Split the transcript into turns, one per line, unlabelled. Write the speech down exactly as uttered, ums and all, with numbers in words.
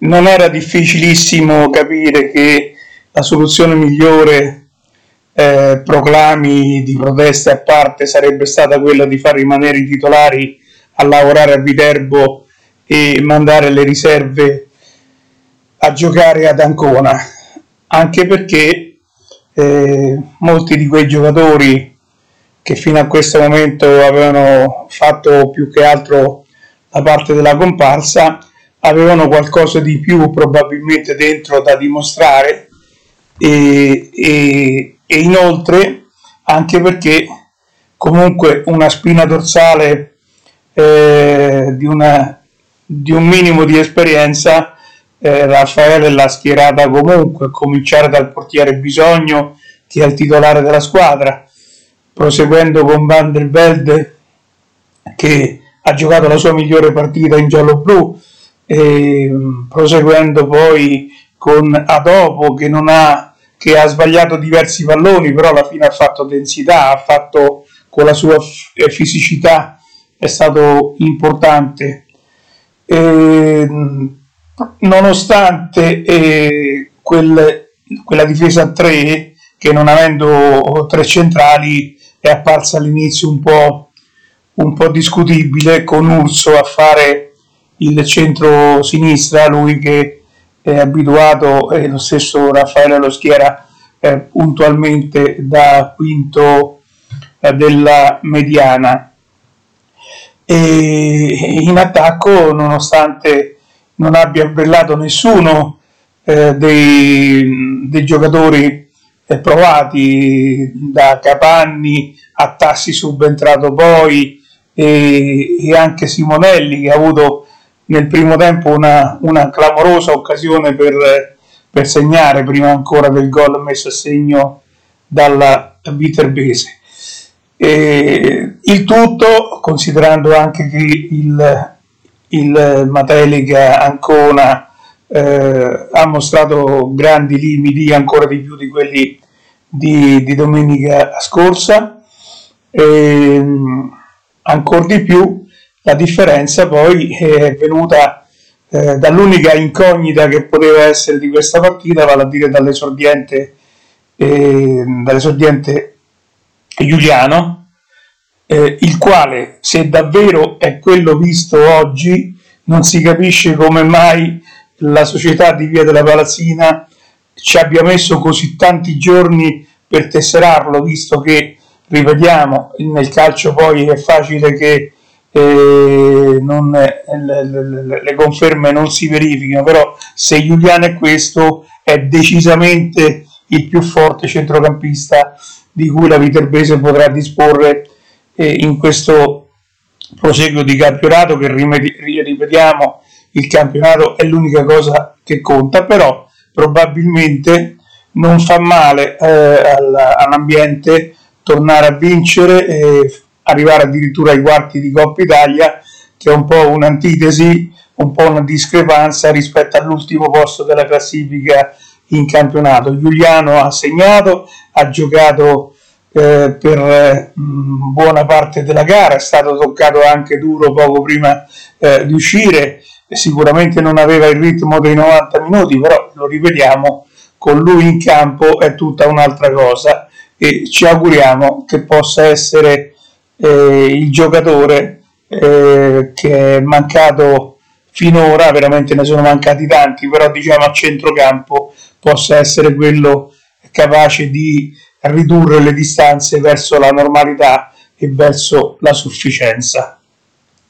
non era difficilissimo capire che la soluzione migliore, eh, proclami di proteste a parte, sarebbe stata quella di far rimanere i titolari a lavorare a Viterbo e mandare le riserve a giocare ad Ancona, anche perché eh, molti di quei giocatori che fino a questo momento avevano fatto più che altro la parte della comparsa avevano qualcosa di più probabilmente dentro da dimostrare, e, e, e inoltre anche perché comunque una spina dorsale eh, di, una, di un minimo di esperienza eh, Raffaele l'ha schierata comunque, a cominciare dal portiere Bisogno, che è il titolare della squadra, proseguendo con Van der Velde, che ha giocato la sua migliore partita in giallo-blu, e proseguendo poi con Adopo, che non ha che ha sbagliato diversi palloni, però alla fine ha fatto densità, ha fatto con la sua fisicità, è stato importante. E, nonostante eh, quel, quella difesa a tre, che non avendo tre centrali è apparsa all'inizio un po', un po' discutibile, con Urso a fare il centro-sinistra, lui che è abituato, e lo stesso Raffaele lo schiera eh, puntualmente da quinto eh, della mediana. E in attacco, nonostante non abbia brillato nessuno eh, dei, dei giocatori eh, provati, da Capanni a Tassi subentrato poi, e, e anche Simonelli, che ha avuto nel primo tempo una, una clamorosa occasione per, per segnare prima ancora del gol messo a segno dalla Viterbese. E il tutto considerando anche che il, il Matelica Ancona eh, ha mostrato grandi limiti, ancora di più di quelli di, di domenica scorsa, e ancora di più la differenza poi è venuta eh, dall'unica incognita che poteva essere di questa partita, vale a dire dall'esordiente, eh, dall'esordiente Giuliano, eh, il quale, se davvero è quello visto oggi, non si capisce come mai la società di Via della Palazzina ci abbia messo così tanti giorni per tesserarlo, visto che, ripetiamo, nel calcio poi è facile che eh, non, le, le, le conferme non si verificano, però se Giuliano è questo, è decisamente il più forte centrocampista di cui la Viterbese potrà disporre eh, in questo proseguo di campionato, che ripetiamo, il campionato è l'unica cosa che conta, però probabilmente non fa male eh, all'ambiente tornare a vincere e arrivare addirittura ai quarti di Coppa Italia, che è un po' un'antitesi, un po' una discrepanza rispetto all'ultimo posto della classifica in campionato. Giuliano ha segnato, ha giocato eh, per eh, buona parte della gara, è stato toccato anche duro poco prima eh, di uscire, sicuramente non aveva il ritmo dei novanta minuti, però lo ripetiamo, con lui in campo è tutta un'altra cosa, e ci auguriamo che possa essere eh, il giocatore eh, che è mancato finora, veramente ne sono mancati tanti, però diciamo a centrocampo possa essere quello capace di ridurre le distanze verso la normalità e verso la sufficienza.